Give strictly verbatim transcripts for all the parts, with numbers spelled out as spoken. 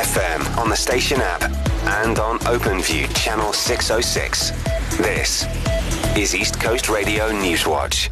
F M on the station app and on OpenView channel six oh six. This is East Coast Radio Newswatch.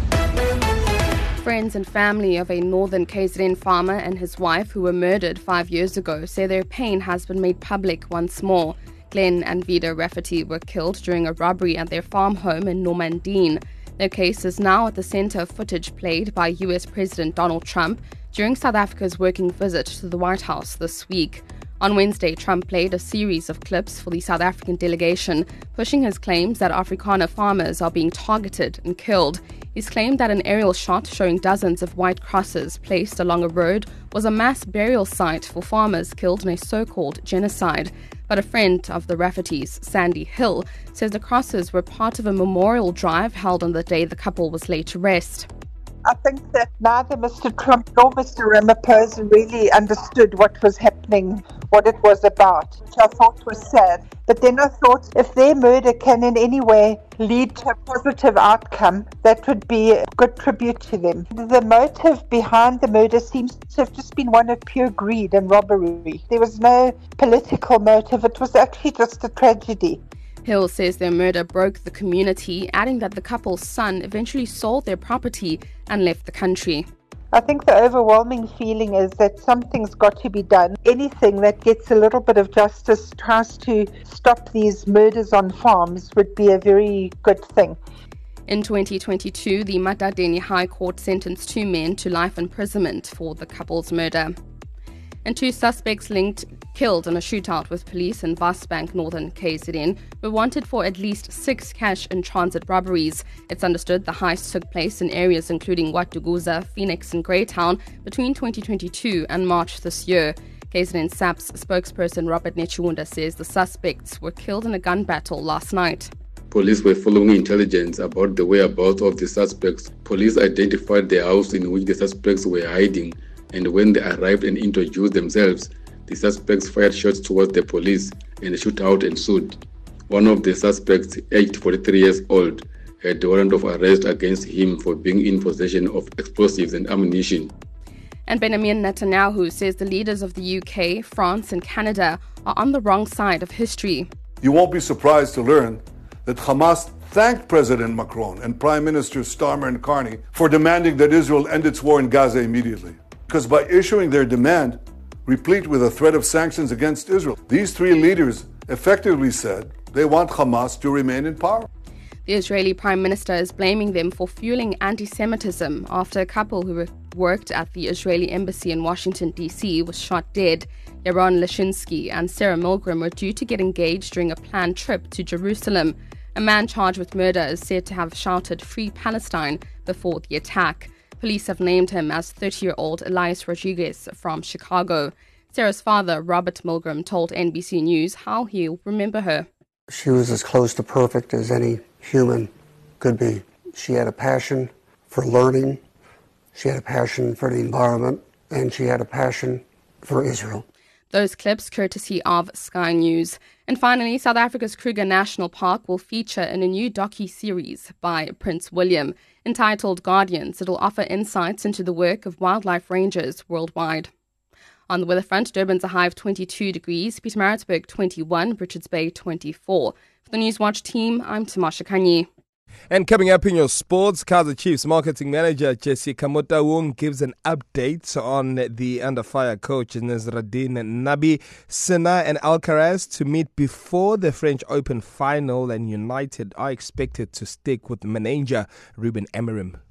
Friends and family of a northern K Z N farmer and his wife who were murdered five years ago say their pain has been made public once more. Glenn and Vida Rafferty were killed during a robbery at their farm home in Normandin. Their case is now at the centre of footage played by U S President Donald Trump during South Africa's working visit to the White House this week. On Wednesday, Trump played a series of clips for the South African delegation, pushing his claims that Afrikaner farmers are being targeted and killed. He's claimed that an aerial shot showing dozens of white crosses placed along a road was a mass burial site for farmers killed in a so-called genocide. But a friend of the Raffertys, Sandy Hill, says the crosses were part of a memorial drive held on the day the couple was laid to rest. I think that neither Mister Trump nor Mister Ramaphosa really understood what was happening, what it was about, which I thought was sad. But then I thought if their murder can in any way lead to a positive outcome, that would be a good tribute to them. The motive behind the murder seems to have just been one of pure greed and robbery. There was no political motive. It was actually just a tragedy. Hill says their murder broke the community, adding that the couple's son eventually sold their property and left the country. I think the overwhelming feeling is that something's got to be done. Anything that gets a little bit of justice, tries to stop these murders on farms, would be a very good thing. In twenty twenty-two, the Matadeni High Court sentenced two men to life imprisonment for the couple's murder. And two suspects linked killed in a shootout with police in Westbank, northern K Z N, were wanted for at least six cash-in-transit robberies. It's understood the heist took place in areas including Watuguza, Phoenix and Greytown between twenty twenty-two and March this year. K Z N S A P's spokesperson Robert Nechunda says the suspects were killed in a gun battle last night. Police were following intelligence about the whereabouts of the suspects. Police identified the house in which the suspects were hiding, and when they arrived and introduced themselves, the suspects fired shots towards the police and a shootout ensued. One of the suspects, aged forty-three years old, had a warrant of arrest against him for being in possession of explosives and ammunition. And Benjamin Netanyahu says the leaders of the U K, France and Canada are on the wrong side of history. You won't be surprised to learn that Hamas thanked President Macron and Prime Minister Starmer and Carney for demanding that Israel end its war in Gaza immediately. Because by issuing their demand, replete with a threat of sanctions against Israel, these three leaders effectively said they want Hamas to remain in power. The Israeli Prime Minister is blaming them for fueling anti-Semitism after a couple who worked at the Israeli embassy in Washington, D C was shot dead. Yaron Lashinsky and Sarah Milgram were due to get engaged during a planned trip to Jerusalem. A man charged with murder is said to have shouted "Free Palestine" before the attack. Police have named him as thirty-year-old Elias Rodriguez from Chicago. Sarah's father, Robert Milgram, told N B C News how he'll remember her. She was as close to perfect as any human could be. She had a passion for learning, she had a passion for the environment, and she had a passion for Israel. Those clips courtesy of Sky News. And finally, South Africa's Kruger National Park will feature in a new docu-series by Prince William. Entitled Guardians, it'll offer insights into the work of wildlife rangers worldwide. On the weather front, Durban's a high of twenty-two degrees, Pietermaritzburg twenty-one, Richards Bay twenty-four. For the Newswatch team, I'm Tamasha Kanyi. And coming up in your sports, Kaizer Chiefs marketing manager Jessica Motawung gives an update on the under fire coach Nasreddine Nabi. Sinner and Alcaraz to meet before the French Open final, and United are expected to stick with manager Ruben Amorim.